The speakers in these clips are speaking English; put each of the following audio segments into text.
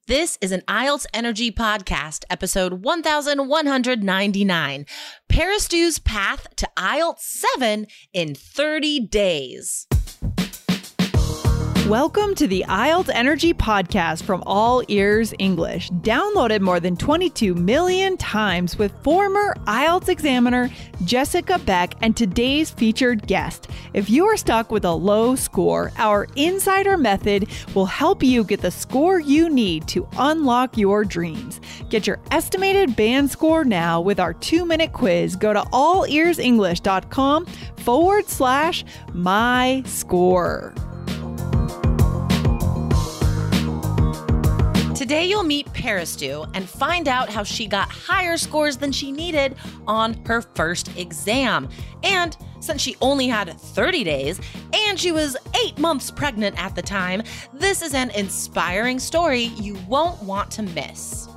This is an IELTS Energy Podcast, episode 1199, Parastu's Path to IELTS 7 in 30 Days. Welcome to the IELTS Energy Podcast from All Ears English, downloaded more than 22 million times with former IELTS examiner Jessica Beck and today's featured guest. If you are stuck with a low score, our Insider Method will help you get the score you need to unlock your dreams. Get your estimated band score now with our 2-minute quiz. Go to allearsenglish.com/myscore. Today you'll meet Parastu and find out how she got higher scores than she needed on her first exam. And since she only had 30 days and she was 8 months pregnant at the time, this is an inspiring story you won't want to miss.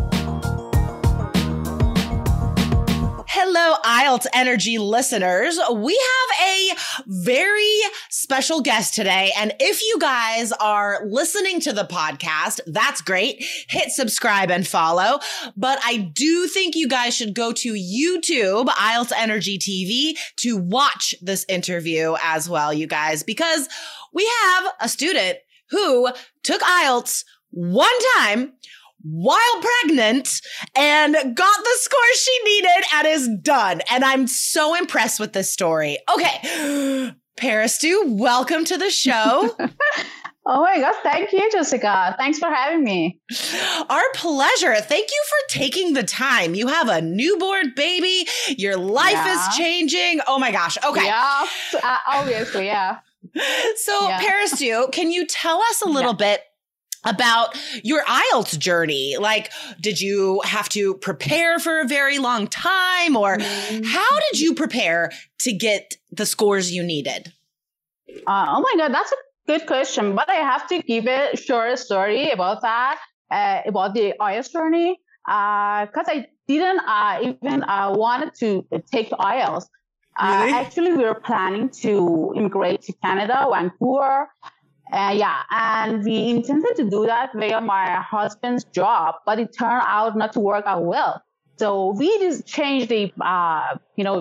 Hello, IELTS Energy listeners. We have a very special guest today. And if you guys are listening to the podcast, that's great. Hit subscribe and follow. But I do think you guys should go to YouTube, IELTS Energy TV, to watch this interview as well, you guys, because we have a student who took IELTS one time while pregnant and got the score she needed and is done. And I'm so impressed with this story. Okay, Parastu, welcome to the show. Oh my God. Thank you, Jessica. Thanks for having me. Our pleasure. Thank you for taking the time. You have a newborn baby. Your life is changing. Oh my gosh. Okay. Yeah, obviously. Yeah. So Parastu, can you tell us a little bit about your IELTS journey? Like, did you have to prepare for a very long time, or how did you prepare to get the scores you needed? Oh my God, that's a good question. But I have to give a short story about that, about the IELTS journey, because I didn't even wanted to take the IELTS. Really? Actually, we were planning to immigrate to Canada, Vancouver. And we intended to do that via my husband's job, but it turned out not to work out well. So we just changed our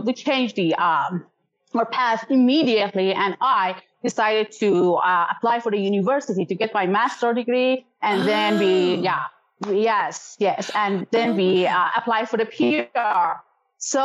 path immediately, and I decided to apply for the university to get my master's degree, and then we applied for the PR. So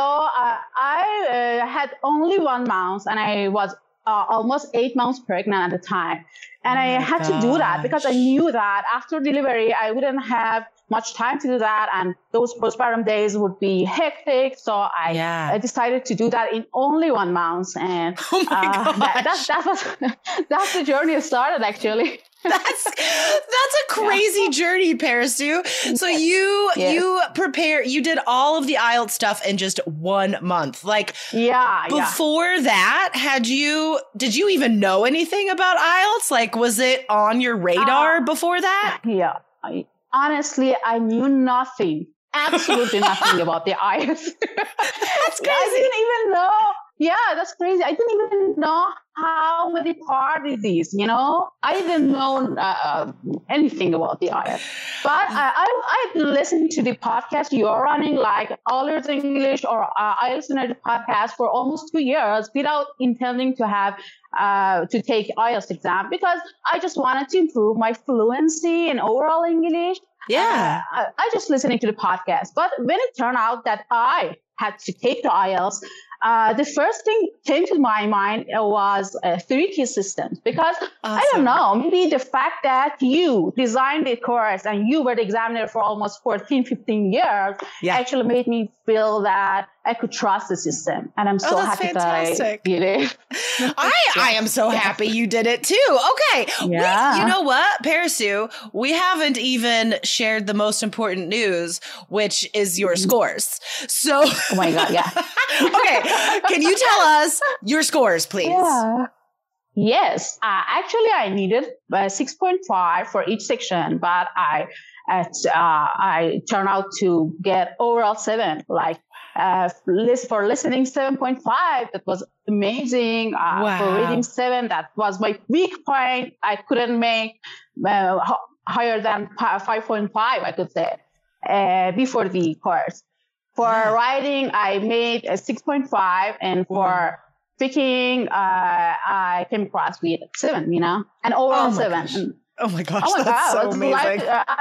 I had only 1 month, and I was almost 8 months pregnant at the time. And I had to do that because I knew that after delivery, I wouldn't have much time to do that. And those postpartum days would be hectic. So I decided to do that in only 1 month. And that's the journey started, actually. That's a crazy journey, Parastu. So you did all of the IELTS stuff in just 1 month. Like, before that, did you even know anything about IELTS? Like, was it on your radar before that? Yeah. Honestly, I knew nothing. Absolutely nothing about the IELTS. That's crazy. I didn't even know. Yeah, that's crazy. I didn't even know how many parts it is, I didn't know anything about the IELTS. But I've been listening to the podcast you're running, like All Ears English or IELTS Energy Podcast, for almost 2 years without intending to have to take IELTS exam, because I just wanted to improve my fluency and overall English. Yeah. I just listening to the podcast. But when it turned out that I had to take the IELTS, the first thing came to my mind was 3 key systems, because I don't know, maybe the fact that you designed the course and you were the examiner for almost 14, 15 years actually made me feel that I could trust the system. And I'm so happy fantastic. that I did it. I am so happy you did it too. Okay. Yeah. You know what, Parastu, we haven't even shared the most important news, which is your scores. So, oh my God, yeah. Okay. Can you tell us your scores, please? Yeah. Yes. Actually, I needed 6.5 for each section, but I turned out to get overall 7. Like, for listening 7.5, that was amazing. For reading 7, that was my weak point. I couldn't make higher than 5.5, I could say, before the course. For writing, I made a 6.5, and for speaking, I came across with 7, and overall 7. Oh my gosh, that's so amazing.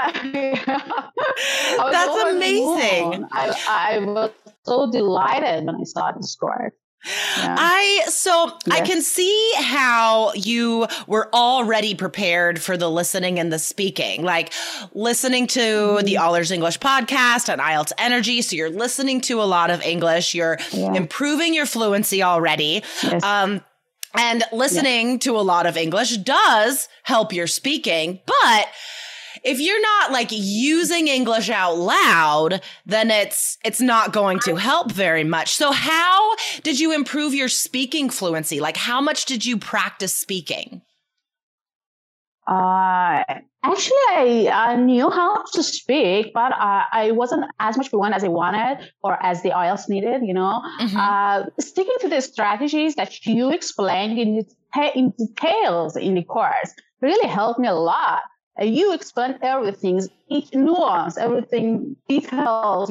That's amazing. I was so delighted when I saw the score. Yeah. I can see how you were already prepared for the listening and the speaking, like listening to the All Ears English podcast and IELTS Energy. So you're listening to a lot of English. You're improving your fluency already. Yes. And listening to a lot of English does help your speaking, but if you're not like using English out loud, then it's not going to help very much. So how did you improve your speaking fluency? Like how much did you practice speaking? Actually, I knew how to speak, but I wasn't as much fluent as I wanted or as the IELTS needed, Sticking to the strategies that you explained in details in the course really helped me a lot. You explained everything, each nuance, everything, details,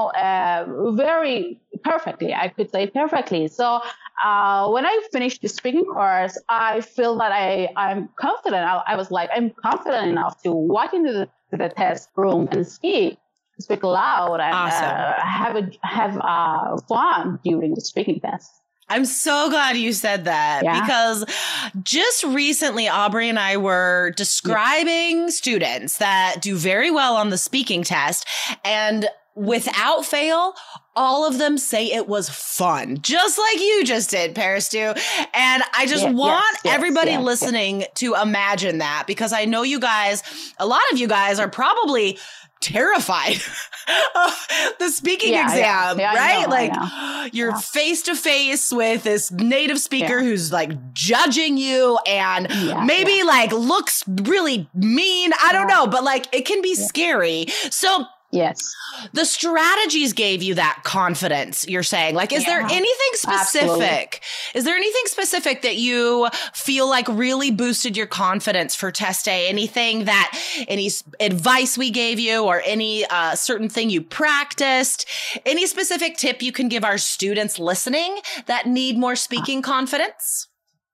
very perfectly. I could say perfectly. So when I finished the speaking course, I feel that I'm confident. I was like, I'm confident enough to walk into the test room and speak loud and have fun during the speaking test. I'm so glad you said that because just recently, Aubrey and I were describing students that do very well on the speaking test, and without fail, all of them say it was fun, just like you just did, Paristu. And I just want everybody listening to imagine that, because I know you guys, a lot of you guys are probably terrified of the speaking exam, right? I know. You're face to face with this native speaker who's like judging you and maybe like looks really mean. I don't know, but like it can be scary. So yes, the strategies gave you that confidence, you're saying. Like, is there anything specific? Absolutely. Is there anything specific that you feel like really boosted your confidence for test day? Anything any advice we gave you, or any certain thing you practiced? Any specific tip you can give our students listening that need more speaking confidence?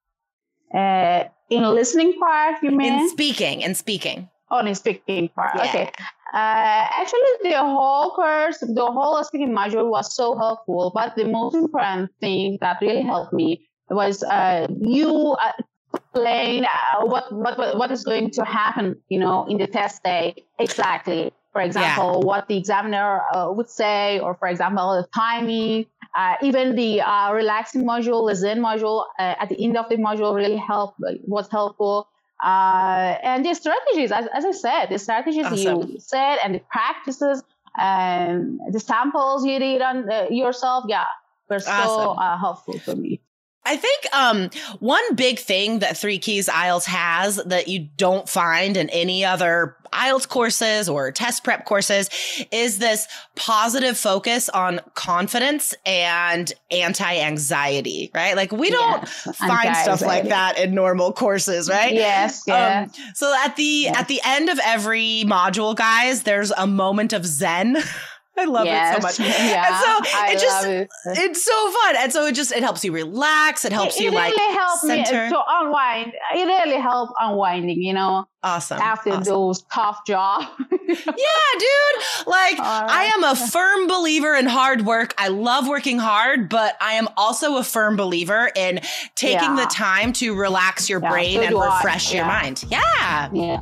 In listening part, you mean? In speaking. Oh, in speaking part. Yeah. Okay. Actually, the whole course, the whole speaking module was so helpful. But the most important thing that really helped me was you explain what is going to happen, in the test day exactly. For example, what the examiner would say, or for example, the timing. Even the relaxing module, the Zen module, at the end of the module was helpful. And the strategies, as I said, the strategies you said, and the practices, and the samples you did on yourself, were so helpful for me. I think one big thing that 3 Keys IELTS has that you don't find in any other IELTS courses or test prep courses is this positive focus on confidence and anti-anxiety, right? Like we don't find stuff like that in normal courses, right? Yes. So at the end of every module, guys, there's a moment of Zen. I love it so much. Yeah, and so it's so fun. And so it helps you relax. It helps you really help center. Me to unwind. It really helps unwinding, Awesome. After those tough jobs. Yeah, dude. Like I am a firm believer in hard work. I love working hard, but I am also a firm believer in taking the time to relax your brain and refresh your mind. Yeah.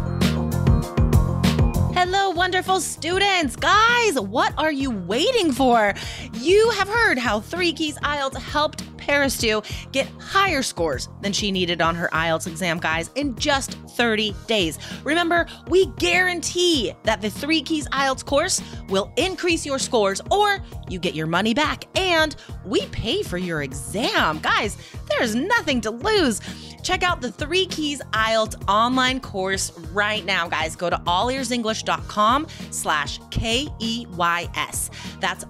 Hello, wonderful students. Guys, what are you waiting for? You have heard how 3 Keys IELTS helped Paristu get higher scores than she needed on her IELTS exam, guys, in just 30 days. Remember, we guarantee that the 3 Keys IELTS course will increase your scores, or you get your money back, and we pay for your exam. Guys, there's nothing to lose. Check out the 3 Keys IELTS online course right now, guys. Go to allearsenglish.com/KEYS. That's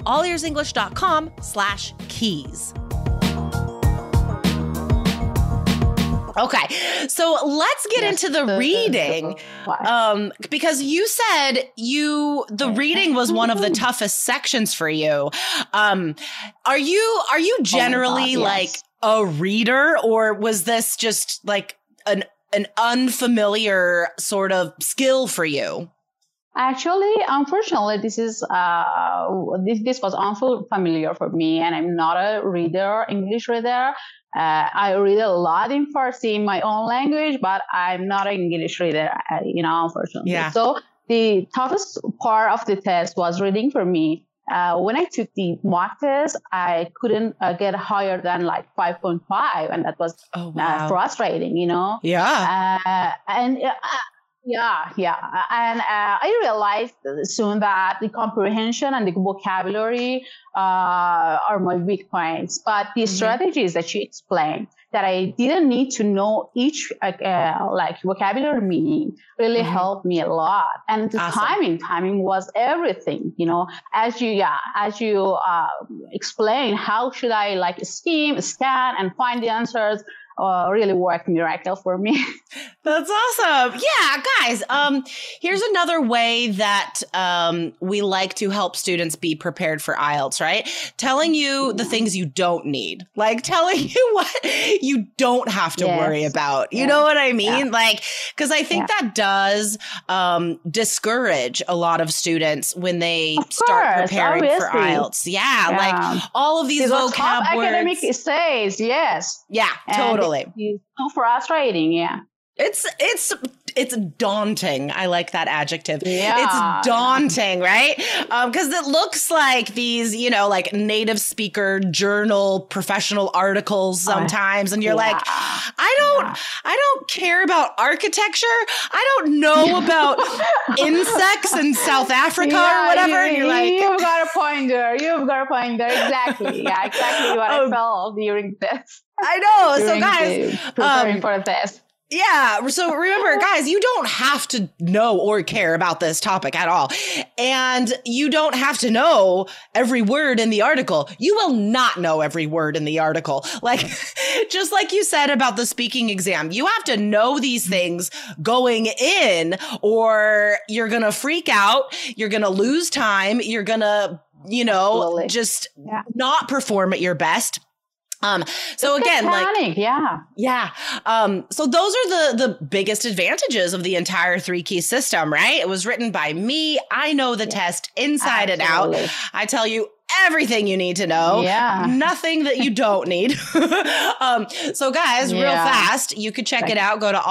allearsenglish.com/keys. Okay, so let's get into the reading, because you said the reading was one of the toughest sections for you. Are you generally like a reader, or was this just like an unfamiliar sort of skill for you? Actually, unfortunately, this was unfamiliar for me, and I'm not a reader, English reader. I read a lot in Farsi, in my own language, but I'm not an English reader, unfortunately. Yeah. So the toughest part of the test was reading for me. When I took the mock test, I couldn't get higher than like 5.5, and that was frustrating, Yeah. And I realized soon that the comprehension and the vocabulary are my weak points. But the strategies that she explained, that I didn't need to know each vocabulary meaning, really helped me a lot. And the timing was everything. As you explain, how should I scan and find the answers? Really worked miracle for me. That's awesome. Yeah, guys, here's another way that we like to help students be prepared for IELTS, right? Telling you the things you don't need, like telling you what you don't have to worry about. You know what I mean? Yeah. Because I think that does discourage a lot of students when they start preparing for IELTS. Yeah, all of these vocab words. Academic essays, yes. Yeah, totally. It's so frustrating, yeah. It's daunting. I like that adjective. Yeah. It's daunting, right? Because it looks like these, native speaker journal professional articles sometimes, and you're like, I don't care about architecture. I don't know about insects in South Africa or whatever. And you're like, you've got a point there. Exactly. Yeah, exactly what I felt during this. I know. So guys, preparing for the test. Yeah. So remember, guys, you don't have to know or care about this topic at all. And you don't have to know every word in the article. You will not know every word in the article. Just like you said about the speaking exam, you have to know these things going in, or you're going to freak out. You're going to lose time. You're going to, just not perform at your best. So again, so those are the biggest advantages of the entire 3 Key system, right? It was written by me. I know the test inside and out. I tell you everything you need to know. Yeah. Nothing that you don't need. So guys, real fast, you could check it out. Go to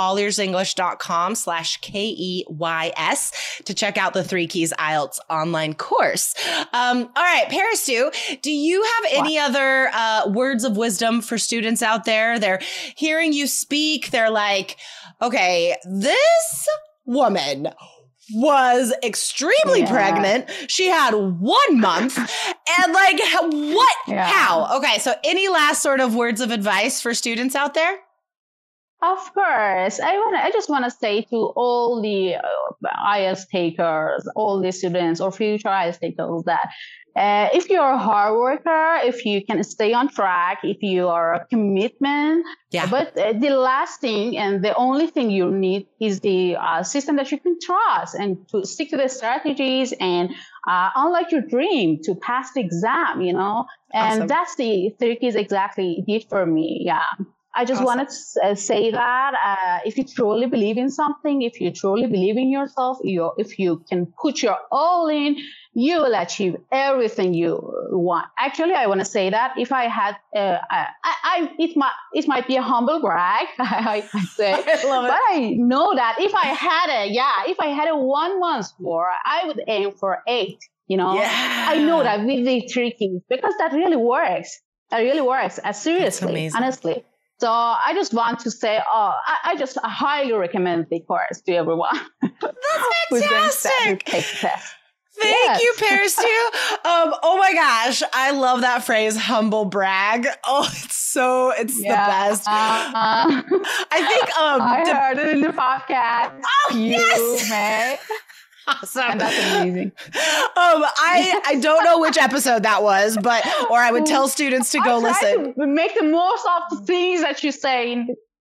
allearsenglish.com/KEYS to check out the 3 Keys IELTS online course. All right, Paristu, do you have any other words of wisdom for students out there? They're hearing you speak. They're like, okay, this woman was extremely pregnant. She had 1 month and what? Yeah. How? Okay. So any last sort of words of advice for students out there? Of course. I just want to say to all the IELTS takers, all the students or future IELTS takers that if you're a hard worker, if you can stay on track, if you are a commitment, but the last thing and the only thing you need is the system that you can trust, and to stick to the strategies and unlike your dream to pass the exam, and that's the 3 Keys exactly did for me. Yeah. I just wanted to say that if you truly believe in something, if you truly believe in yourself, if you can put your all in, you will achieve everything you want. Actually, I want to say that if I had, it might be a humble brag, I say, but I know that if I had a 1 month score, I would aim for 8. I know that with the 3 Keys, because that really works. It really works. Seriously, honestly. So I just want to say, I just highly recommend the course to everyone. That's fantastic. Thank you, Paristu. Oh my gosh, I love that phrase, humble brag. Oh, it's the best. I think I heard it in the podcast. Oh, yes. Right? Awesome. And that's amazing. I don't know which episode that was, or I would tell students to go listen. To make the most of the things that you say.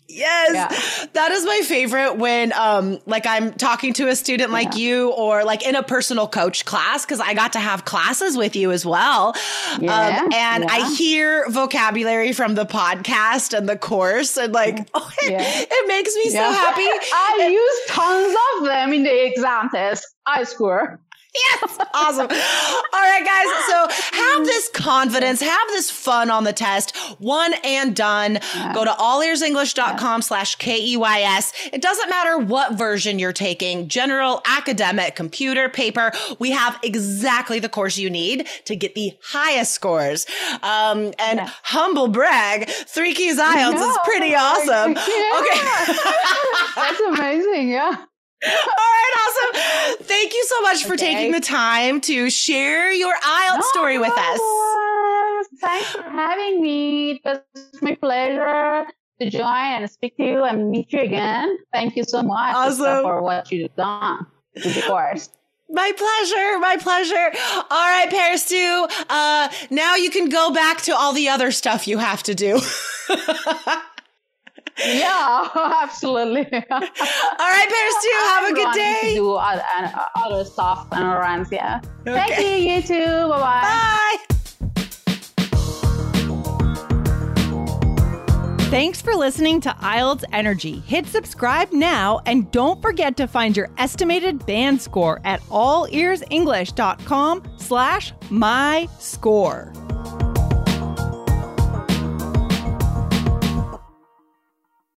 Yes. Yeah. That is my favorite when like I'm talking to a student like you or like in a personal coach class, because I got to have classes with you as well. And I hear vocabulary from the podcast and the course and like, it makes me so happy. I use tons of them in the exam test. I score. Yes. Awesome. All right, guys. So have this confidence, have this fun on the test. One and done. Go to allearsenglish.com/KEYS. It doesn't matter what version you're taking, general, academic, computer, paper. We have exactly the course you need to get the highest scores. And humble brag, 3 Keys IELTS is pretty awesome. Okay. That's amazing. Yeah. All right, awesome. Thank you so much for taking the time to share your IELTS story with us. Thanks for having me. It was my pleasure to join and speak to you and meet you again. Thank you so much for what you've done with the course. My pleasure. My pleasure. All right, Paris 2. Now you can go back to all the other stuff you have to do. Yeah, absolutely. All right, Paris 2, have a good day. Do other stuff and runs, yeah. Okay. Thank you, you too. Bye-bye. Bye. Thanks for listening to IELTS Energy. Hit subscribe now and don't forget to find your estimated band score at allearsenglish.com/myscore.